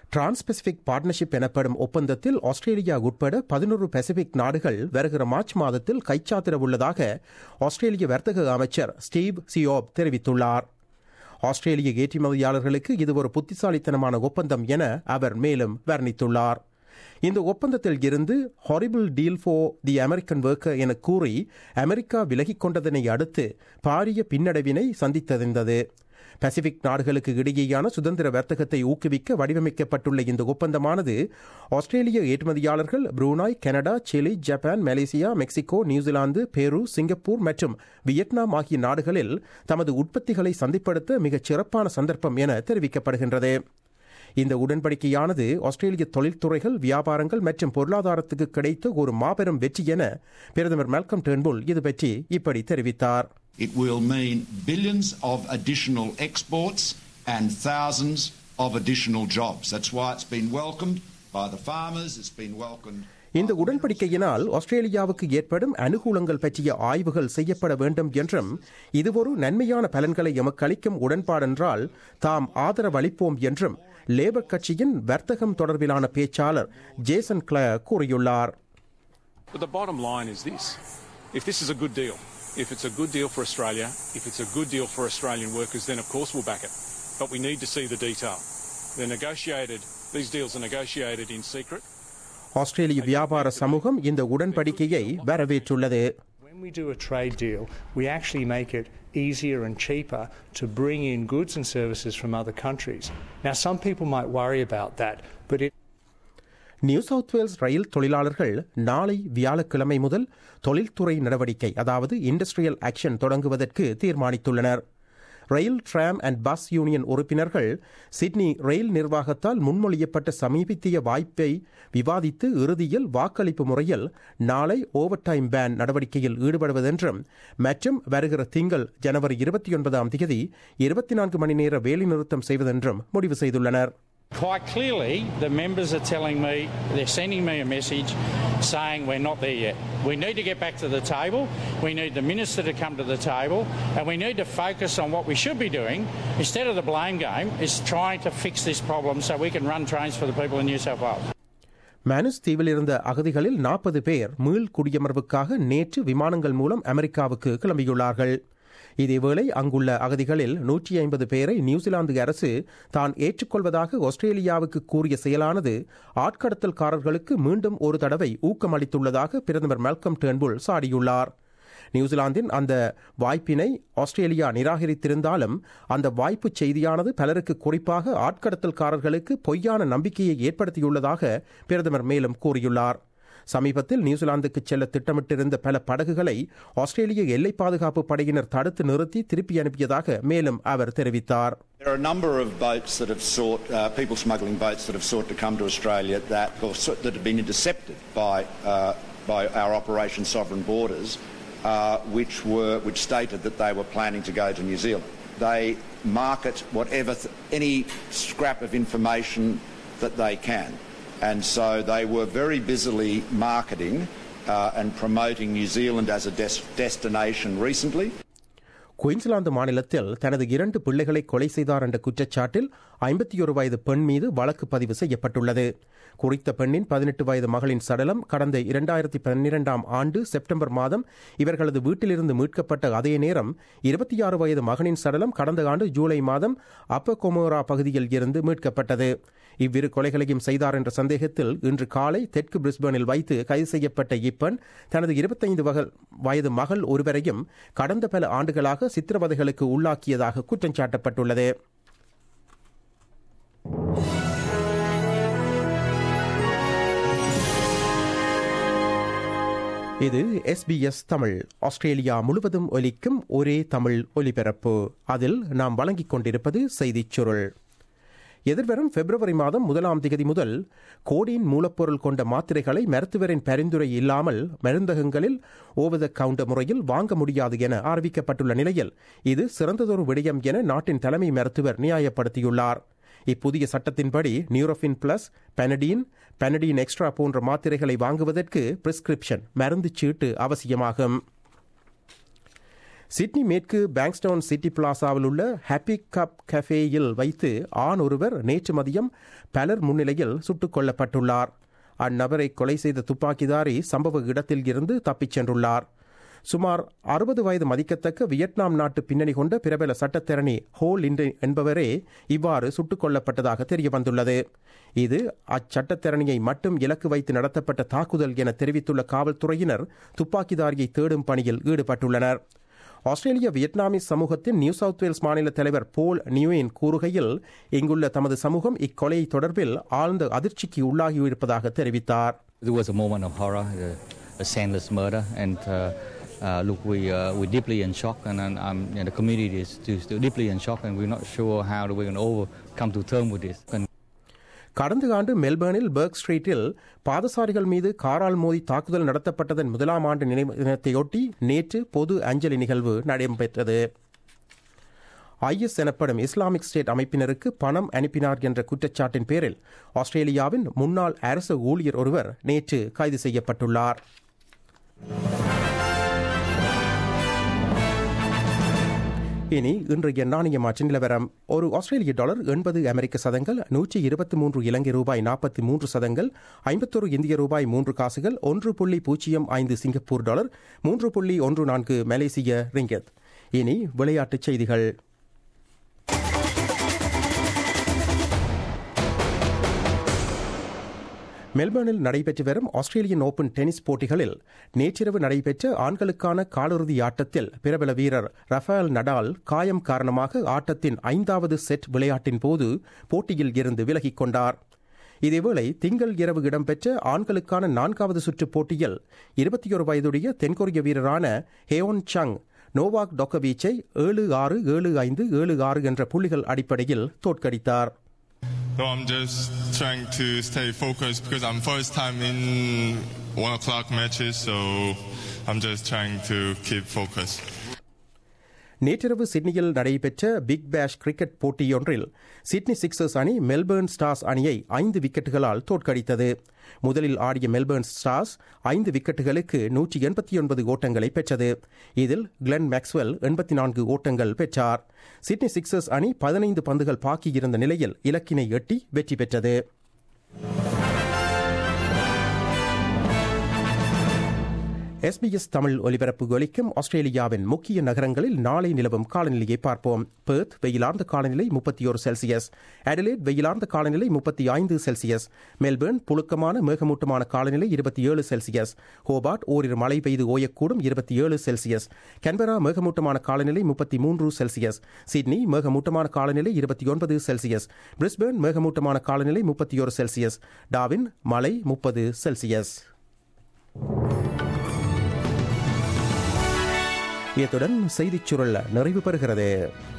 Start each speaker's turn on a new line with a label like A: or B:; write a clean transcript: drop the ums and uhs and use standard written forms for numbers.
A: Trans Pacific partnership எனப்படும் ஒப்பந்தத்தில் Australia உட்பட 11 பசிபிக் நாடுகள் வருகிற மார்ச் மாதத்தில் கைச்சாத்திடவுள்ளதாக ஆஸ்திரேலிய வர்த்தக அமைச்சர் ஸ்டீவ் சியோப் தெரிவித்துள்ளார். ஆஸ்திரேலிய ஏற்றுமதியாளர்களுக்கு இது ஒரு புத்திசாலித்தனமான ஒப்பந்தம் என அவர் மேலும் வர்ணித்துள்ளார். இந்த ஒப்பந்தத்தில் இருந்து horrible deal for the American worker என கூறி அமெரிக்கா விலகிக் கொண்டதனை அடுத்து பாரிய பின்னடைவினை சந்தித்திருந்தது. பசிபிக் நாடுகளுக்கு இடையேயான சுதந்திர வர்த்தகத்தை ஊக்குவிக்க வடிவமைக்கப்பட்டுள்ள இந்த ஒப்பந்தமானது ஆஸ்திரேலிய ஏற்றுமதியாளர்கள் Brunei, Canada, Chile, Japan, Malaysia, Mexico, New Zealand, Peru, Singapore மற்றும் வியட்நாம் ஆகிய நாடுகளில் தமது உற்பத்திகளை சந்தைப்படுத்த மிகச் சிறப்பான சந்தர்ப்பம் என தெரிவிக்கப்படுகின்றது. இந்த உடன்படிக்கையானது ஆஸ்திரேலிய தொழில்துறைகள், வியாபாரங்கள் மற்றும் பொருளாதாரத்துக்கு கிடைத்த ஒரு மாபெரும் வெற்றி என பிரதமர் மால்கம் டர்ன்புல் இது பற்றி இப்படி தெரிவித்தார்.
B: It will mean billions of additional exports and thousands of additional jobs. That's why it's been welcomed by the farmers, it's been welcomed.
A: இந்த உடன்படிக்கையினால் ஆஸ்திரேலியாவுக்கு ஏற்படும் அனுகூலங்கள் பற்றிய ஆய்வுகள் செய்யப்பட வேண்டும் என்றும் இது ஒரு நன்மையான பலன்களை எமக்கு அளிக்கும் உடன்பாடென்றால் தாம் ஆதரவளிப்போம் என்றும் லேபர் கட்சியின் வர்த்தகம் தொடர்பிலான பேச்சாளர் ஜேசன் கிளர் கூறியுள்ளார்.
C: But the bottom line is this. If this is a good deal, if it's a good deal for Australia, if it's a good deal for Australian workers, then of course we'll back it. But we need to see the detail. These deals are negotiated in secret.
A: ஆஸ்திரேலிய வியாபார சமூகம் இந்த உடன்படிக்கையை வரவேற்றுள்ளது.
D: When we do a trade deal, we actually make it easier and cheaper to bring in goods and services from other countries. Now some people might worry about that, but
A: New South Wales rail தொழிலாளர்கள் நாளை வியாழக்கிழமை முதல் தொழில்துறை நடவடிக்கை அதாவது industrial action தொடங்குவதற்கு தீர்மானித்துள்ளனர். Rail, tram and bus union உறுப்பினர்கள் சிட்னி ரயில் நிர்வாகத்தால் முன்மொழியப்பட்ட சமீபத்திய வாய்ப்பை விவாதித்து இறுதியில் வாக்களிப்பு முறையில் நாளை ஓவர் டைம் பேன் நடவடிக்கையில் ஈடுபடுவதென்றும் மற்றும் வருகிற திங்கள் ஜனவரி 29ஆம் தேதி 24 மணி நேர வேலைநிறுத்தம் செய்வதென்றும் முடிவு செய்துள்ளனர்.
E: Quite clearly, the members are telling me, they're sending me a message saying we're not there yet. We need to get back to the table. We need the minister to come to the table, and we need to focus on what we should be doing instead of the blame game, is trying to fix this problem so we can run trains for the people in New South Wales.
A: Manu's தீவில் இருந்த அகதிகளில் 40 பேர் மீள் குடியமர்வுக்காக நேற்று விமானங்கள் மூலம் அமெரிக்காவுக்கு கிளம்பியுள்ளார்கள். இதேவேளை அங்குள்ள அகதிகளில் 150 பேரை நியூசிலாந்து அரசு தான் ஏற்றுக்கொள்வதாக ஆஸ்திரேலியாவுக்கு கூறிய செயலானது ஆட்கடத்தல்காரர்களுக்கு மீண்டும் ஒரு தடவை ஊக்கமளித்துள்ளதாக பிரதமர் மால்கம் டர்ன்புல் சாடியுள்ளார். நியூசிலாந்தின் அந்த வாய்ப்பினை ஆஸ்திரேலியா நிராகரித்திருந்தாலும் அந்த வாய்ப்பு செய்தியானது பலருக்கு, குறிப்பாக ஆட்கடத்தல்காரர்களுக்கு பொய்யான நம்பிக்கையை ஏற்படுத்தியுள்ளதாக பிரதமர் மேலும் கூறியுள்ளார். சமீபத்தில் நியூசிலாந்துக்கு செல்ல திட்டமிட்டிருந்த பல படகுகளை ஆஸ்திரேலிய எல்லை பாதுகாப்பு படையினர் தடுத்து நிறுத்தி திருப்பி அனுப்பியதாக மேலும் அவர் தெரிவித்தார்.
B: There are a number of boats that have sought, people smuggling boats that have sought to come to Australia that have been intercepted by our Operation Sovereign Borders, which stated that they were planning to go to New Zealand. They market any scrap of information that they can. And so they were very busily marketing and promoting New Zealand as a destination recently.
A: Queensland மாநிலத்தில் தனது 2 பிள்ளைகளை கொலை செய்தார் என்ற குற்றச்சாட்டில் 51 வயது பெண் மீது வழக்கு பதிவு செய்யப்பட்டுள்ளது. குறித்த பெண்ணின் 18 வயது மகளின் சடலம் கடந்த 2012ஆம் ஆண்டு செப்டம்பர் மாதம் இவர்களது வீட்டிலிருந்து மீட்கப்பட்ட அதே நேரம் 26 வயது மகனின் சடலம் கடந்த ஆண்டு ஜூலை மாதம் அப்பர் கொமோரா பகுதியில் இருந்து மீட்கப்பட்டது. இவ்விரு கொலைகளையும் செய்தார் என்ற சந்தேகத்தில் இன்று காலை தெற்கு பிரிஸ்பேனில் வைத்து கைது செய்யப்பட்ட இப்பெண் தனது 25 வயது மகள் ஒருவரையும் கடந்த பல ஆண்டுகளாக சித்திரவதைகளுக்கு உள்ளாக்கியதாக குற்றம் சாட்டப்பட்டுள்ளது. இது SBS தமிழ், ஆஸ்திரேலியா முழுவதும் ஒலிக்கும் ஒரே தமிழ் ஒலிபரப்பு. அதில் நாம் வழங்கிக் கொண்டிருப்பது செய்திச் சுருள். எதிர்வரும் பிப்ரவரி மாதம் 1ஆம் தேதி முதல் கோடின் மூலப்பொருள் கொண்ட மாத்திரைகளை மருத்துவரின் பரிந்துரை இல்லாமல் மருந்தகங்களில் ஓவர் த கவுண்டர் முறையில் வாங்க முடியாது என அறிவிக்கப்பட்டுள்ள நிலையில் இது சிறந்ததொரு விடயம் என நாட்டின் தலைமை மருத்துவர் நியாயப்படுத்தியுள்ளார். இப்புதிய சட்டத்தின்படி நியூரோஃபின் பிளஸ், பெனடீன் எக்ஸ்ட்ரா போன்ற மாத்திரைகளை வாங்குவதற்கு பிரிஸ்கிரிப்ஷன் மருந்து சீட்டு அவசியமாகும். சிட்னி மேற்கு பேங்க்ஸ்டவுன் சிட்டி பிளாசாவில் உள்ள ஹாப்பி கப் கஃபேயில் வைத்து ஆண் ஒருவர் நேற்று மதியம் பலர் முன்னிலையில் சுட்டுக் கொல்லப்பட்டுள்ளார். அந்நபரை கொலை செய்த துப்பாக்கிதாரி சம்பவ இடத்தில் இருந்து தப்பிச் சென்றுள்ளார். சுமார் 60 வயது மதிக்கத்தக்க வியட்நாம் நாட்டு பின்னணி கொண்ட பிரபல சட்டத்தரணி ஹோ லின் என்பவரே இவ்வாறு சுட்டுக் கொல்லப்பட்டதாக தெரியவந்துள்ளது. இது அச்சட்டத்தரணியை மட்டும் இலக்கு வைத்து நடத்தப்பட்ட தாக்குதல் என தெரிவித்துள்ள காவல்துறையினர் துப்பாக்கிதாரியை தேடும் பணியில் ஈடுபட்டுள்ளனர். ஆஸ்திரேலிய வியட்நாமிஸ் சமூகத்தின் நியூ சவுத் வேல்ஸ் மாநில தலைவர் போல் நியூயின் கூறுகையில் இங்குள்ள தமது சமூகம் இக்கொலை தொடர்பில் ஆழ்ந்த அதிர்ச்சிக்கு உள்ளாகியிருப்பதாக தெரிவித்தார்.
F: It was a moment of horror, a senseless murder, and look, we're deeply in shock, and the community is still deeply in shock, and we're not sure how we're going to come to terms with this.
A: கடந்த ஆண்டு மெல்பர்னில் work ஸ்ட்ரீட்டில் பாதசாரிகள் மீது காரால் மோதி தாக்குதல் நடத்தப்பட்டதன் 1ஆம் ஆண்டு நினைவு தினத்தையொட்டி நேற்று பொது அஞ்சலி நிகழ்வு நடைபெற்றது. IS எனப்படும் இஸ்லாமிக் ஸ்டேட் அமைப்பினருக்கு பணம் அனுப்பினார் என்ற குற்றச்சாட்டின் பேரில் ஆஸ்திரேலியாவின் முன்னாள் அரசு ஊழியர் ஒருவர் நேற்று கைது செய்யப்பட்டுள்ளார். இனி இன்றைய நாணய மாற்று நிலவரம். ஒரு ஆஸ்திரேலிய டாலர் 80 அமெரிக்க சதங்கள், 123 இலங்கை ரூபாய் 43 சதங்கள், 51 இந்திய ரூபாய் 3 காசுகள், 1.05 சிங்கப்பூர் டாலர், 3.14 மலேசிய ரிங்கத். இனி விளையாட்டுச் செய்திகள். மெல்பர்னில் நடைபெற்று வரும் ஆஸ்திரேலியன் ஓபன் டென்னிஸ் போட்டிகளில் நேற்றிரவு நடைபெற்ற ஆண்களுக்கான காலிறுதி ஆட்டத்தில் பிரபல வீரர் ரஃபேல் நடால் காயம் காரணமாக ஆட்டத்தின் 5வது செட் விளையாட்டின் போது போட்டியில் இருந்து விலகிக் கொண்டார். இதேவேளை திங்கள் இரவு இடம்பெற்ற ஆண்களுக்கான 4வது சுற்று போட்டியில் 21 வயதுடைய தென்கொரிய வீரரான ஹேயோன் சங் நோவாக் டோக்கோவிச்சை 7-6, 7-5, 7-6 என்ற புள்ளிகள் அடிப்படையில் தோற்கடித்தார்.
G: So I'm just trying to stay focused because I'm first time in 1 o'clock matches, so I'm just trying to keep focused.
A: நேற்றிரவு சிட்னியில் நடைபெற்ற பிக் பேஷ் கிரிக்கெட் போட்டியொன்றில் சிட்னி சிக்ஸர்ஸ் அணி மெல்பர்ன் ஸ்டார்ஸ் அணியை 5 விக்கெட்டுகளால் தோற்கடித்தது. முதலில் ஆடிய மெல்பர்ன் ஸ்டார்ஸ் 5 விக்கெட்டுகளுக்கு 189 ஓட்டங்களை பெற்றது. இதில் கிளென் மேக்ஸ்வெல் 84 ஓட்டங்கள் பெற்றார். சிட்னி சிக்ஸர்ஸ் அணி 15 பந்துகள் பாக்கியிருந்த நிலையில் இலக்கினை எட்டி வெற்றி பெற்றது. SBS தமிழ் ஒலிபரப்பு ஒலிக்கும் ஆஸ்திரேலியாவின் முக்கிய நகரங்களில் நாளை நிலவும் காலநிலையை பார்ப்போம். பெர்த் வெயிலார்ந்த காலநிலை 31 செல்சியஸ், அடிலேட் வெயிலார்ந்த காலநிலை 35 செல்சியஸ், மெல்பர்ன் புழுக்கமான மேகமூட்டமான காலநிலை 27 செல்சியஸ், ஹோபார்ட் ஓரிரு மழை பெய்து ஓயக்கூடும் 27 செல்சியஸ், கேன்பரா மேகமூட்டமான காலநிலை 33 செல்சியஸ், சிட்னி மேகமூட்டமான காலநிலை 29 செல்சியஸ், பிரிஸ்பேர்ன் மேகமூட்டமான காலநிலை 31 செல்சியஸ், டார்வின் மழை 30 செல்சியஸ். இத்துடன் செய்திச் சுருள் நிறைவு பெறுகிறது.